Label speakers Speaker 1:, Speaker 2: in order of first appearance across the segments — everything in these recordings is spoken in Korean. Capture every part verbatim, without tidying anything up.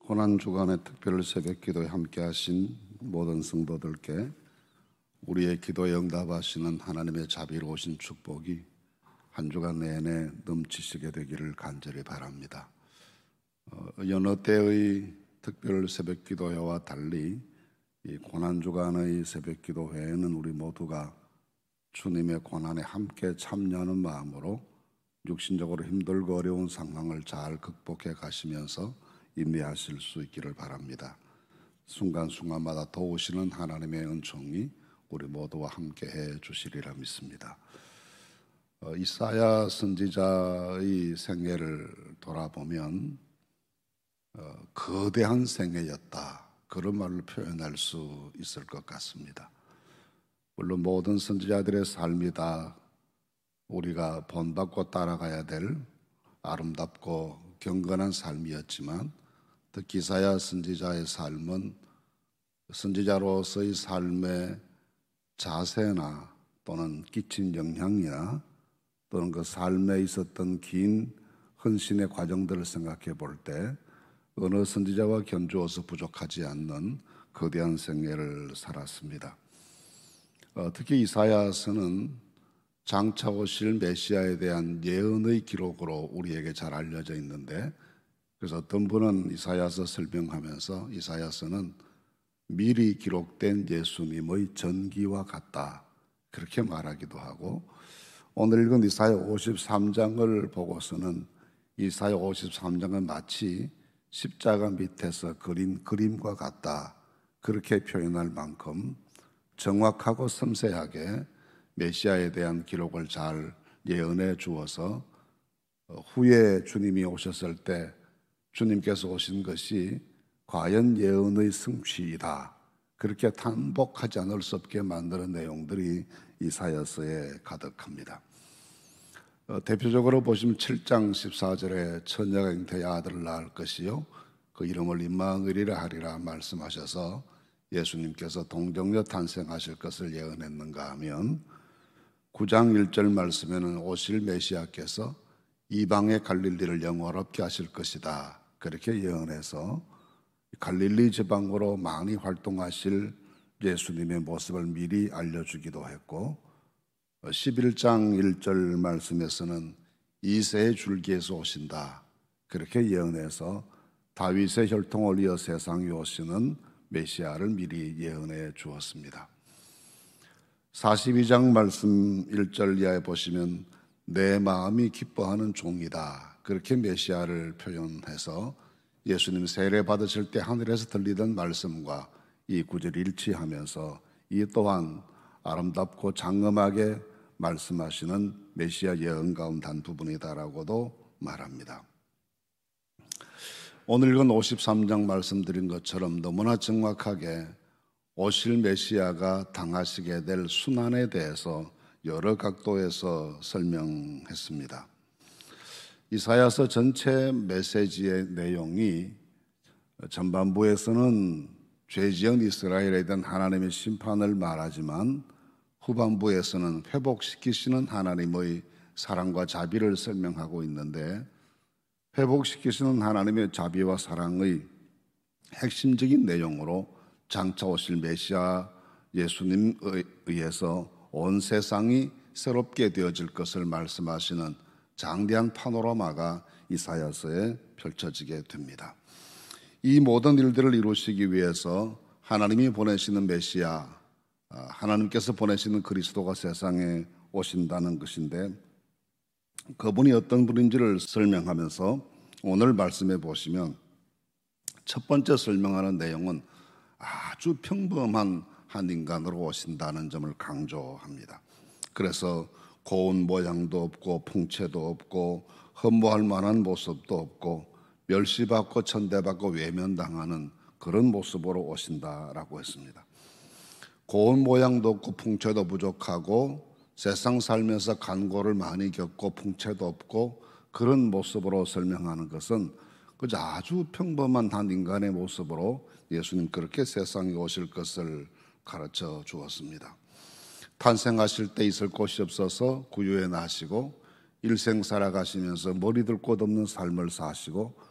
Speaker 1: 고난주간의 특별 새벽기도에 함께하신 모든 성도들께 우리의 기도에 응답하시는 하나님의 자비로우신 축복이 한 주간 내내 넘치시게 되기를 간절히 바랍니다. 어, 여느 때의 특별 새벽기도회와 달리 이 고난주간의 새벽기도회에는 우리 모두가 주님의 고난에 함께 참여하는 마음으로 육신적으로 힘들고 어려운 상황을 잘 극복해 가시면서 인내하실 수 있기를 바랍니다. 순간순간마다 도우시는 하나님의 은총이 우리 모두와 함께 해 주시리라 믿습니다. 어, 이사야 선지자의 생애를 돌아보면 어, 거대한 생애였다, 그런 말로 표현할 수 있을 것 같습니다. 물론 모든 선지자들의 삶이 다 우리가 본받고 따라가야 될 아름답고 경건한 삶이었지만, 특히 이사야 선지자의 삶은 선지자로서의 삶의 자세나 또는 끼친 영향이나 또는 그 삶에 있었던 긴 헌신의 과정들을 생각해 볼 때 어느 선지자와 견주어서 부족하지 않는 거대한 생애를 살았습니다. 어, 특히 이사야서는 장차 오실 메시아에 대한 예언의 기록으로 우리에게 잘 알려져 있는데, 그래서 어떤 분은 이사야서 설명하면서 이사야서는 미리 기록된 예수님의 전기와 같다, 그렇게 말하기도 하고, 오늘 읽은 이사야 오십삼 장을 보고서는 이사야 오십삼 장은 마치 십자가 밑에서 그린 그림과 같다, 그렇게 표현할 만큼 정확하고 섬세하게 메시아에 대한 기록을 잘 예언해 주어서 후에 주님이 오셨을 때 주님께서 오신 것이 과연 예언의 성취이다, 그렇게 탄복하지 않을 수 없게 만드는 내용들이 이사야서에 가득합니다. 어, 대표적으로 보시면 칠 장 십사 절에 처녀가 잉태의 아들을 낳을 것이요 그 이름을 임마누엘이라 하리라 말씀하셔서 예수님께서 동정녀 탄생하실 것을 예언했는가 하면, 구 장 일 절 말씀에는 오실 메시아께서 이방의 갈릴리를 영화롭게 하실 것이다, 그렇게 예언해서 갈릴리 지방으로 많이 활동하실 예수님의 모습을 미리 알려주기도 했고, 십일 장 일 절 말씀에서는 이새의 줄기에서 오신다, 그렇게 예언해서 다윗의 혈통을 이어 세상에 오시는 메시아를 미리 예언해 주었습니다. 사십이 장 말씀 일 절 이하에 보시면 내 마음이 기뻐하는 종이다, 그렇게 메시아를 표현해서 예수님 세례 받으실 때 하늘에서 들리던 말씀과 이 구절이 일치하면서 이 또한 아름답고 장엄하게 말씀하시는 메시아 예언 가운데 한 부분이다라고도 말합니다. 오늘 읽은 오십삼 장 말씀드린 것처럼 너무나 정확하게 오실 메시아가 당하시게 될 순환에 대해서 여러 각도에서 설명했습니다. 이사야서 전체 메시지의 내용이 전반부에서는 죄지은 이스라엘에 대한 하나님의 심판을 말하지만 후반부에서는 회복시키시는 하나님의 사랑과 자비를 설명하고 있는데, 회복시키시는 하나님의 자비와 사랑의 핵심적인 내용으로 장차 오실 메시아 예수님에 의해서 온 세상이 새롭게 되어질 것을 말씀하시는 장대한 파노라마가 이사야서에 펼쳐지게 됩니다. 이 모든 일들을 이루시기 위해서 하나님이 보내시는 메시아, 하나님께서 보내시는 그리스도가 세상에 오신다는 것인데, 그분이 어떤 분인지를 설명하면서 오늘 말씀해 보시면 첫 번째 설명하는 내용은 아주 평범한 한 인간으로 오신다는 점을 강조합니다. 그래서 고운 모양도 없고 풍채도 없고 흠모할 만한 모습도 없고 멸시받고 천대받고 외면당하는 그런 모습으로 오신다라고 했습니다. 고운 모양도 없고 풍채도 부족하고 세상 살면서 간고를 많이 겪고 풍채도 없고 그런 모습으로 설명하는 것은 그저 아주 평범한 한 인간의 모습으로 예수님 그렇게 세상에 오실 것을 가르쳐 주었습니다. 탄생하실 때 있을 곳이 없어서 구유에 나시고 일생 살아가시면서 머리들 곳 없는 삶을 사시고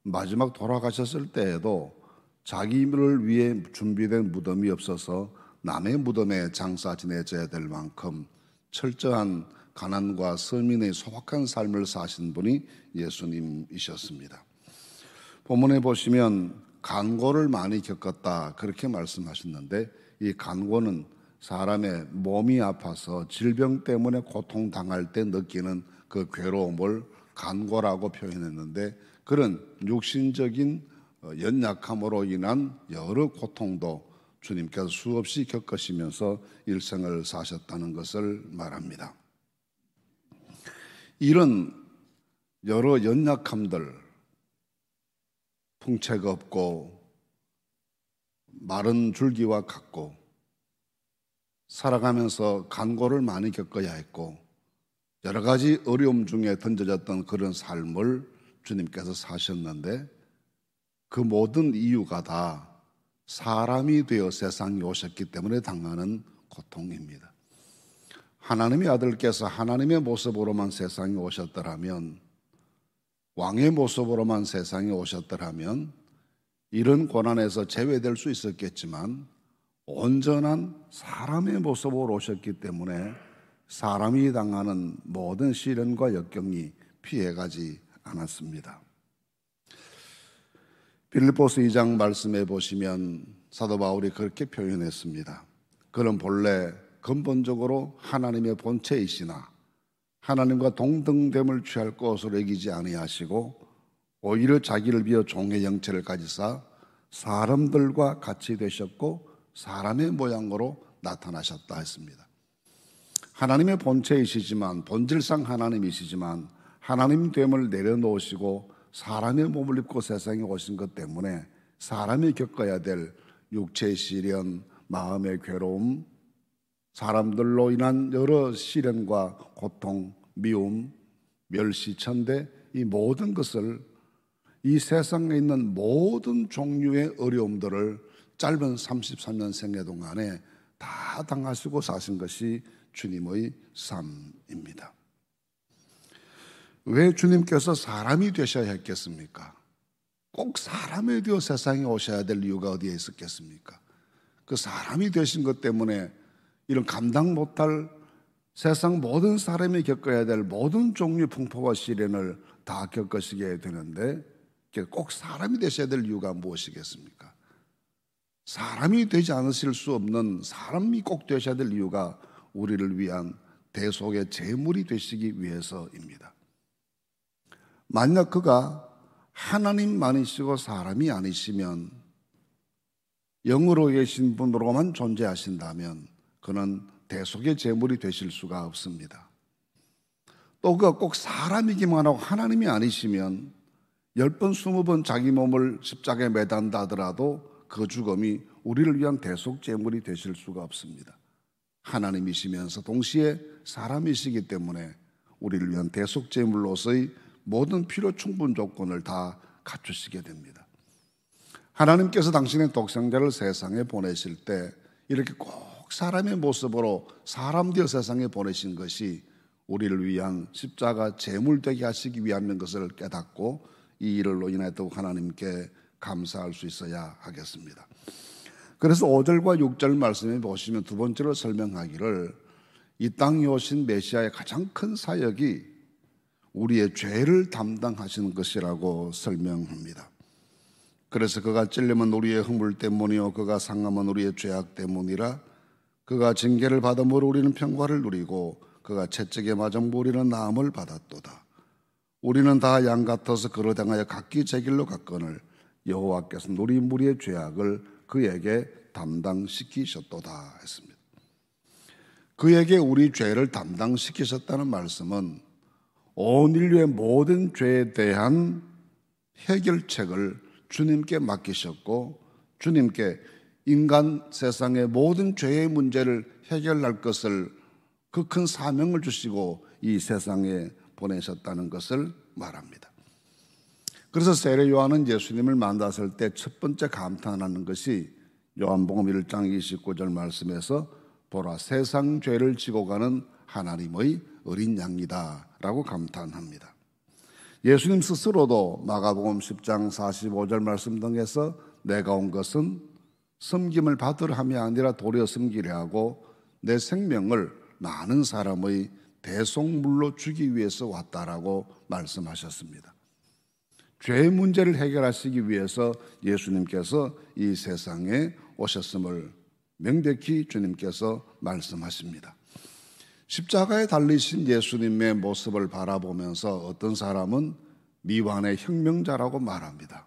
Speaker 1: 마지막 돌아가셨을 때에도 자기를 위해 준비된 무덤이 없어서 남의 무덤에 장사 지내져야 될 만큼 철저한 가난과 서민의 소박한 삶을 사신 분이 예수님이셨습니다. 본문에 보시면 간고를 많이 겪었다 그렇게 말씀하셨는데, 이 간고는 사람의 몸이 아파서 질병 때문에 고통당할 때 느끼는 그 괴로움을 간고라고 표현했는데, 그런 육신적인 연약함으로 인한 여러 고통도 주님께서 수없이 겪으시면서 일생을 사셨다는 것을 말합니다. 이런 여러 연약함들, 풍채가 없고 마른 줄기와 같고 살아가면서 간고를 많이 겪어야 했고 여러 가지 어려움 중에 던져졌던 그런 삶을 주님께서 사셨는데, 그 모든 이유가 다 사람이 되어 세상에 오셨기 때문에 당하는 고통입니다. 하나님의 아들께서 하나님의 모습으로만 세상에 오셨더라면, 왕의 모습으로만 세상에 오셨더라면 이런 고난에서 제외될 수 있었겠지만, 온전한 사람의 모습으로 오셨기 때문에 사람이 당하는 모든 시련과 역경이 피해가지 않았습니다. 빌립보서 이 장 말씀해 보시면 사도 바울이 그렇게 표현했습니다. 그는 본래 근본적으로 하나님의 본체이시나 하나님과 동등됨을 취할 것으로 여기지 아니하시고 오히려 자기를 비어 종의 형체를 가지사 사람들과 같이 되셨고 사람의 모양으로 나타나셨다 했습니다. 하나님의 본체이시지만, 본질상 하나님이시지만 하나님됨을 내려놓으시고 사람의 몸을 입고 세상에 오신 것 때문에 사람이 겪어야 될 육체의 시련, 마음의 괴로움, 사람들로 인한 여러 시련과 고통, 미움, 멸시, 천대, 이 모든 것을, 이 세상에 있는 모든 종류의 어려움들을 짧은 삼십삼 년 생애 동안에 다 당하시고 사신 것이 주님의 삶입니다. 왜 주님께서 사람이 되셔야 했겠습니까? 꼭 사람이 되어 세상에 오셔야 될 이유가 어디에 있었겠습니까? 그 사람이 되신 것 때문에 이런 감당 못할 세상 모든 사람이 겪어야 될 모든 종류의 풍파와 시련을 다 겪으시게 되는데, 꼭 사람이 되셔야 될 이유가 무엇이겠습니까? 사람이 되지 않으실 수 없는, 사람이 꼭 되셔야 될 이유가 우리를 위한 대속의 제물이 되시기 위해서입니다. 만약 그가 하나님만이시고 사람이 아니시면, 영으로 계신 분으로만 존재하신다면 그는 대속의 제물이 되실 수가 없습니다. 또 그가 꼭 사람이기만 하고 하나님이 아니시면 열 번, 스무 번 자기 몸을 십자가에 매단다 하더라도 그 죽음이 우리를 위한 대속 제물이 되실 수가 없습니다. 하나님이시면서 동시에 사람이시기 때문에 우리를 위한 대속 제물로서의 모든 필요 충분 조건을 다 갖추시게 됩니다. 하나님께서 당신의 독생자를 세상에 보내실 때 이렇게 꼭 사람의 모습으로 사람 되어 세상에 보내신 것이 우리를 위한 십자가 제물 되게 하시기 위함인 것을 깨닫고 이 일로 인해 더욱 하나님께 감사할 수 있어야 하겠습니다. 그래서 오 절과 육 절 말씀에 보시면 두 번째로 설명하기를, 이 땅에 오신 메시아의 가장 큰 사역이 우리의 죄를 담당하시는 것이라고 설명합니다. 그래서 그가 찔림은 우리의 허물 때문이요 그가 상함은 우리의 죄악 때문이라. 그가 징계를 받음으로 우리는 평화를 누리고 그가 채찍에 맞음으로 우리는 나음을 받았도다. 우리는 다 양 같아서 그로 당하여 각기 제 길로 갔거늘 여호와께서 우리 무리의 죄악을 그에게 담당시키셨도다 했습니다. 그에게 우리 죄를 담당시키셨다는 말씀은 온 인류의 모든 죄에 대한 해결책을 주님께 맡기셨고, 주님께 인간 세상의 모든 죄의 문제를 해결할 것을, 그 큰 사명을 주시고 이 세상에 보내셨다는 것을 말합니다. 그래서 세례 요한은 예수님을 만났을 때 첫 번째 감탄하는 것이 요한복음 일 장 이십구 절 말씀에서 보라 세상 죄를 지고 가는 하나님의 어린 양이다 라고 감탄합니다. 예수님 스스로도 마가복음 십 장 사십오 절 말씀 등에서 내가 온 것은 섬김을 받으려 함이 아니라 도리어 섬기려 하고 내 생명을 많은 사람의 대속물로 주기 위해서 왔다라고 말씀하셨습니다. 죄의 문제를 해결하시기 위해서 예수님께서 이 세상에 오셨음을 명백히 주님께서 말씀하십니다. 십자가에 달리신 예수님의 모습을 바라보면서 어떤 사람은 미완의 혁명자라고 말합니다.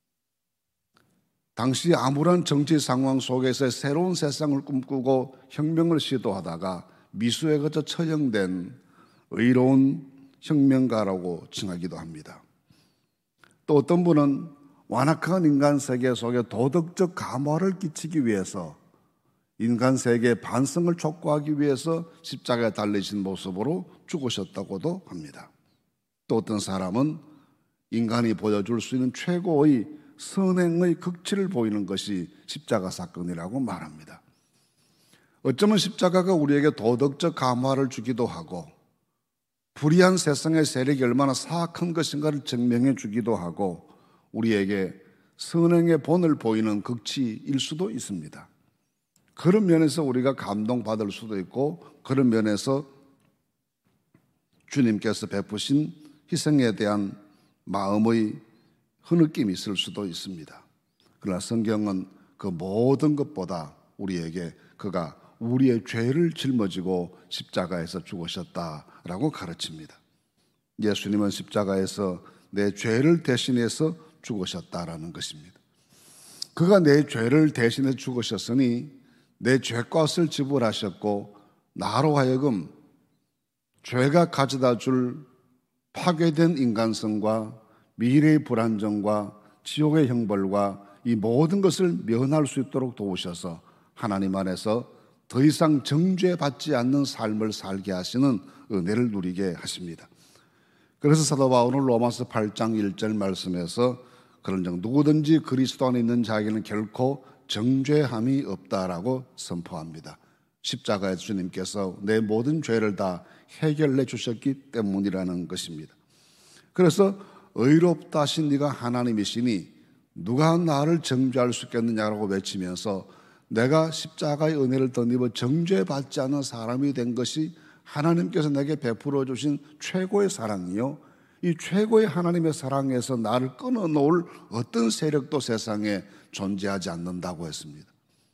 Speaker 1: 당시 암울한 정치 상황 속에서 새로운 세상을 꿈꾸고 혁명을 시도하다가 미수에 거쳐 처형된 의로운 혁명가라고 칭하기도 합니다. 또 어떤 분은 완악한 인간 세계 속에 도덕적 감화를 끼치기 위해서 인간 세계의 반성을 촉구하기 위해서 십자가에 달리신 모습으로 죽으셨다고도 합니다. 또 어떤 사람은 인간이 보여줄 수 있는 최고의 선행의 극치를 보이는 것이 십자가 사건이라고 말합니다. 어쩌면 십자가가 우리에게 도덕적 감화를 주기도 하고 불의한 세상의 세력이 얼마나 사악한 것인가를 증명해 주기도 하고 우리에게 선행의 본을 보이는 극치일 수도 있습니다. 그런 면에서 우리가 감동받을 수도 있고 그런 면에서 주님께서 베푸신 희생에 대한 마음의 흐느낌이 있을 수도 있습니다. 그러나 성경은 그 모든 것보다 우리에게 그가 우리의 죄를 짊어지고 십자가에서 죽으셨다라고 가르칩니다. 예수님은 십자가에서 내 죄를 대신해서 죽으셨다라는 것입니다. 그가 내 죄를 대신해 죽으셨으니 내 죄값을 지불하셨고 나로 하여금 죄가 가져다 줄 파괴된 인간성과 미래의 불안정과 지옥의 형벌과 이 모든 것을 면할 수 있도록 도우셔서 하나님 안에서 더 이상 정죄받지 않는 삶을 살게 하시는 은혜를 누리게 하십니다. 그래서 사도 바울은 로마서 팔 장 일 절 말씀에서 그런즉 누구든지 그리스도 안에 있는 자에게는 결코 정죄함이 없다라고 선포합니다. 십자가에서 주님께서 내 모든 죄를 다 해결해 주셨기 때문이라는 것입니다. 그래서 의롭다 하신 네가 하나님이시니 누가 나를 정죄할 수 있겠느냐라고 외치면서 내가 십자가의 은혜를 덧입어 정죄받지 않은 사람이 된 것이 하나님께서 내게 베풀어 주신 최고의 사랑이요, 이 최고의 하나님의 사랑에서 나를 끊어놓을 어떤 세력도 세상에 존재하지 않는다고 했습니다.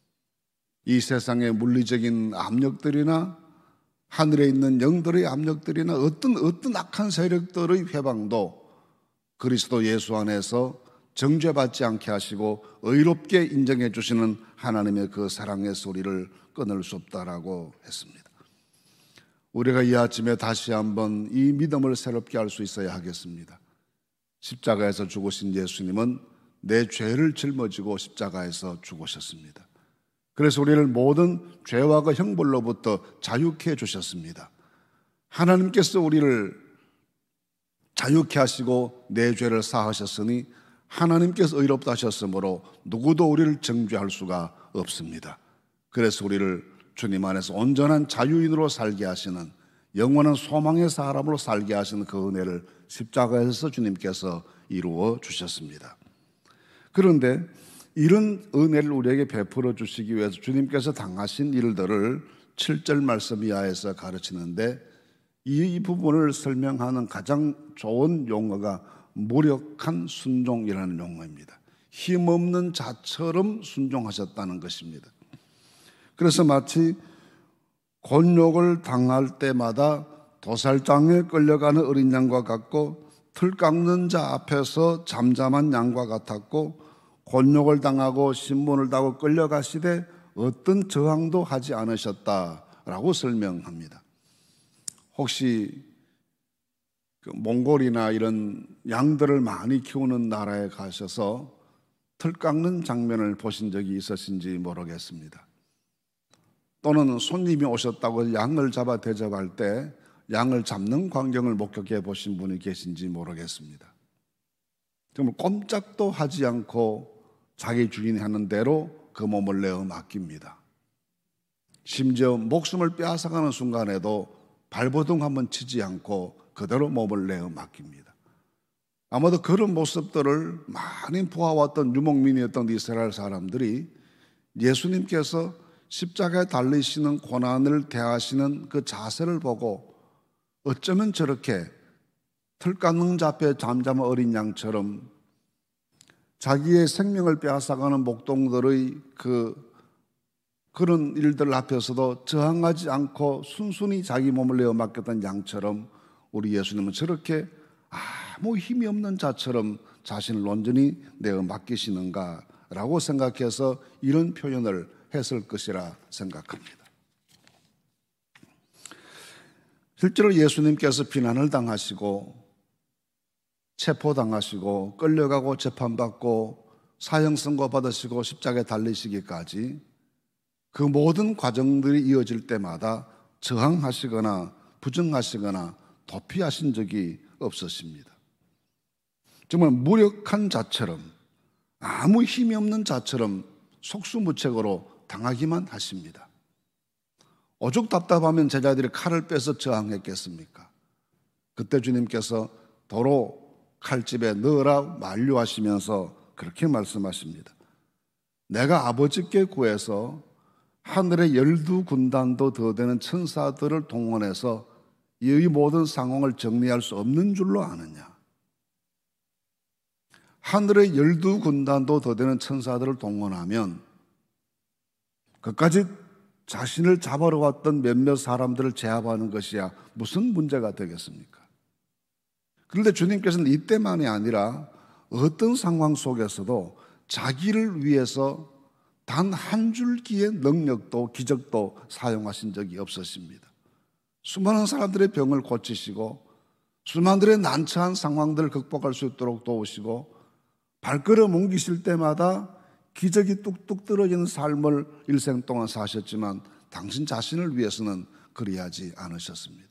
Speaker 1: 이 세상의 물리적인 압력들이나 하늘에 있는 영들의 압력들이나 어떤 어떤 악한 세력들의 회방도 그리스도 예수 안에서 정죄받지 않게 하시고 의롭게 인정해 주시는 하나님의 그 사랑의 소리를 끊을 수 없다라고 했습니다. 우리가 이 아침에 다시 한번 이 믿음을 새롭게 할 수 있어야 하겠습니다. 십자가에서 죽으신 예수님은 내 죄를 짊어지고 십자가에서 죽으셨습니다. 그래서 우리를 모든 죄와 그 형벌로부터 자유케 해 주셨습니다. 하나님께서 우리를 자유케 하시고 내 죄를 사하셨으니 하나님께서 의롭다 하셨으므로 누구도 우리를 정죄할 수가 없습니다. 그래서 우리를 주님 안에서 온전한 자유인으로 살게 하시는, 영원한 소망의 사람으로 살게 하시는 그 은혜를 십자가에서 주님께서 이루어 주셨습니다. 그런데 이런 은혜를 우리에게 베풀어 주시기 위해서 주님께서 당하신 일들을 칠 절 말씀 이하에서 가르치는데, 이 부분을 설명하는 가장 좋은 용어가 무력한 순종이라는 용어입니다. 힘없는 자처럼 순종하셨다는 것입니다. 그래서 마치 곤욕을 당할 때마다 도살장에 끌려가는 어린 양과 같고 틀 깎는 자 앞에서 잠잠한 양과 같았고, 곤욕을 당하고 신문을 당하고 끌려가시되 어떤 저항도 하지 않으셨다라고 설명합니다. 혹시 그 몽골이나 이런 양들을 많이 키우는 나라에 가셔서 틀 깎는 장면을 보신 적이 있으신지 모르겠습니다. 또는 손님이 오셨다고 양을 잡아 대접할 때 양을 잡는 광경을 목격해 보신 분이 계신지 모르겠습니다. 정말 꼼짝도 하지 않고 자기 주인이 하는 대로 그 몸을 내어 맡깁니다. 심지어 목숨을 빼앗아가는 순간에도 발버둥 한번 치지 않고 그대로 몸을 내어 맡깁니다. 아마도 그런 모습들을 많이 보아왔던 유목민이었던 이스라엘 사람들이 예수님께서 십자가에 달리시는 고난을 대하시는 그 자세를 보고 어쩌면 저렇게 틀가능자 앞에 잠잠한 어린 양처럼 자기의 생명을 빼앗아가는 목동들의 그 그런 일들 앞에서도 저항하지 않고 순순히 자기 몸을 내어 맡겼던 양처럼 우리 예수님은 저렇게 아무 힘이 없는 자처럼 자신을 온전히 내어 맡기시는가라고 생각해서 이런 표현을 했을 것이라 생각합니다. 실제로 예수님께서 비난을 당하시고 체포당하시고 끌려가고 재판받고 사형 선고 받으시고 십자가에 달리시기까지 그 모든 과정들이 이어질 때마다 저항하시거나 부정하시거나 도피하신 적이 없으십니다. 정말 무력한 자처럼 아무 힘이 없는 자처럼 속수무책으로 당하기만 하십니다. 오죽 답답하면 제자들이 칼을 빼서 저항했겠습니까? 그때 주님께서 도로 칼집에 넣으라 만류하시면서 그렇게 말씀하십니다. 내가 아버지께 구해서 하늘의 열두 군단도 더 되는 천사들을 동원해서 이 모든 상황을 정리할 수 없는 줄로 아느냐? 하늘의 열두 군단도 더 되는 천사들을 동원하면 그까지 자신을 잡으러 왔던 몇몇 사람들을 제압하는 것이야 무슨 문제가 되겠습니까? 그런데 주님께서는 이때만이 아니라 어떤 상황 속에서도 자기를 위해서 단 한 줄기의 능력도 기적도 사용하신 적이 없으십니다. 수많은 사람들의 병을 고치시고 수많은 난처한 상황들을 극복할 수 있도록 도우시고 발걸음 옮기실 때마다 기적이 뚝뚝 떨어지는 삶을 일생 동안 사셨지만 당신 자신을 위해서는 그리하지 않으셨습니다.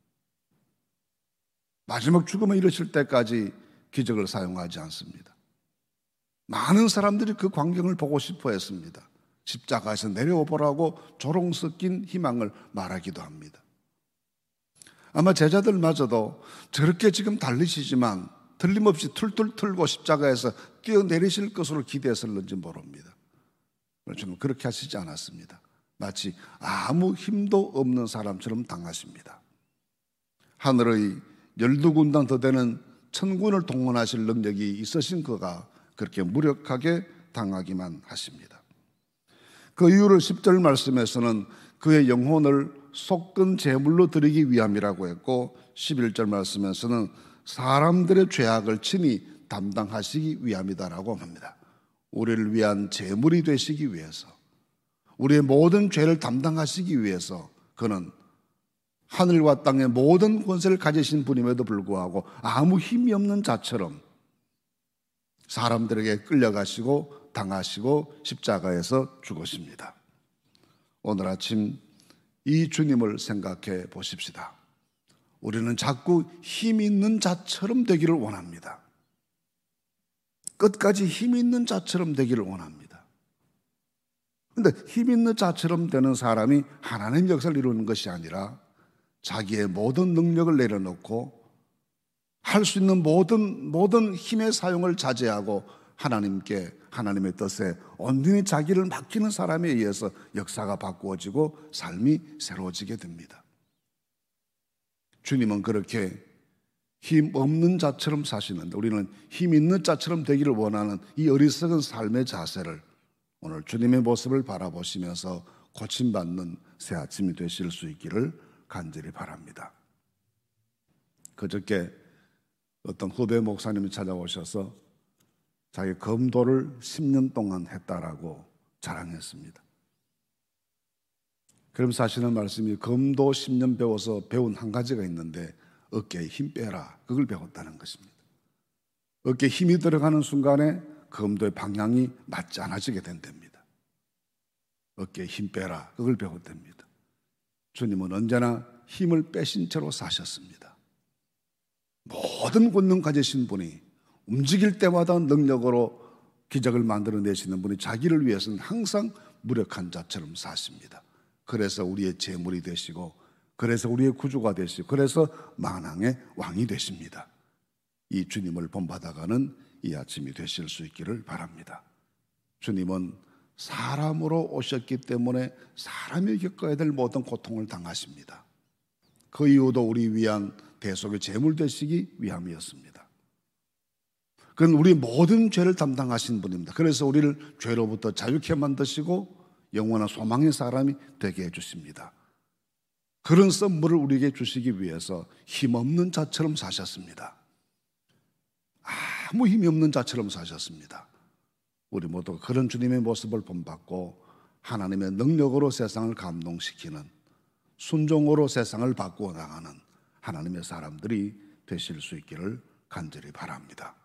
Speaker 1: 마지막 죽음에 이르실 때까지 기적을 사용하지 않습니다. 많은 사람들이 그 광경을 보고 싶어 했습니다. 십자가에서 내려오보라고 조롱 섞인 희망을 말하기도 합니다. 아마 제자들마저도 저렇게 지금 달리시지만 틀림없이 툴툴 틀고 십자가에서 뛰어내리실 것으로 기대했을는지 모릅니다. 저는 그렇게 하시지 않았습니다. 마치 아무 힘도 없는 사람처럼 당하십니다. 하늘의 열두 군단 더 되는 천군을 동원하실 능력이 있으신 그가 그렇게 무력하게 당하기만 하십니다. 그 이유를 십 절 말씀에서는 그의 영혼을 속건 제물로 드리기 위함이라고 했고 십일 절 말씀에서는 사람들의 죄악을 친히 담당하시기 위함이다라고 합니다. 우리를 위한 제물이 되시기 위해서, 우리의 모든 죄를 담당하시기 위해서 그는 하늘과 땅의 모든 권세를 가지신 분임에도 불구하고 아무 힘이 없는 자처럼 사람들에게 끌려가시고 당하시고 십자가에서 죽으십니다. 오늘 아침 이 주님을 생각해 보십시다. 우리는 자꾸 힘 있는 자처럼 되기를 원합니다. 끝까지 힘 있는 자처럼 되기를 원합니다. 그런데 힘 있는 자처럼 되는 사람이 하나님 역사를 이루는 것이 아니라 자기의 모든 능력을 내려놓고 할 수 있는 모든, 모든 힘의 사용을 자제하고 하나님께, 하나님의 뜻에 온전히 자기를 맡기는 사람에 의해서 역사가 바꾸어지고 삶이 새로워지게 됩니다. 주님은 그렇게 힘 없는 자처럼 사시는데 우리는 힘 있는 자처럼 되기를 원하는 이 어리석은 삶의 자세를 오늘 주님의 모습을 바라보시면서 고침받는 새 아침이 되실 수 있기를 간절히 바랍니다. 그저께 어떤 후배 목사님이 찾아오셔서 자기 검도를 십 년 동안 했다라고 자랑했습니다. 그러면서 하시는 말씀이 검도 십 년 배워서 배운 한 가지가 있는데 어깨에 힘 빼라, 그걸 배웠다는 것입니다. 어깨에 힘이 들어가는 순간에 검도의 방향이 맞지 않아지게 된답니다. 어깨에 힘 빼라, 그걸 배웠답니다. 주님은 언제나 힘을 빼신 채로 사셨습니다. 모든 권능 가지신 분이 움직일 때마다 능력으로 기적을 만들어내시는 분이 자기를 위해서는 항상 무력한 자처럼 사십니다. 그래서 우리의 제물이 되시고 그래서 우리의 구주가 되시고 그래서 만왕의 왕이 되십니다. 이 주님을 본받아가는 이 아침이 되실 수 있기를 바랍니다. 주님은 사람으로 오셨기 때문에 사람이 겪어야 될 모든 고통을 당하십니다. 그 이유도 우리 위한 대속의 제물 되시기 위함이었습니다. 그는 우리 모든 죄를 담당하신 분입니다. 그래서 우리를 죄로부터 자유케 만드시고 영원한 소망의 사람이 되게 해주십니다. 그런 선물을 우리에게 주시기 위해서 힘없는 자처럼 사셨습니다. 아무 힘이 없는 자처럼 사셨습니다. 우리 모두 그런 주님의 모습을 본받고 하나님의 능력으로 세상을 감동시키는, 순종으로 세상을 바꾸어 나가는 하나님의 사람들이 되실 수 있기를 간절히 바랍니다.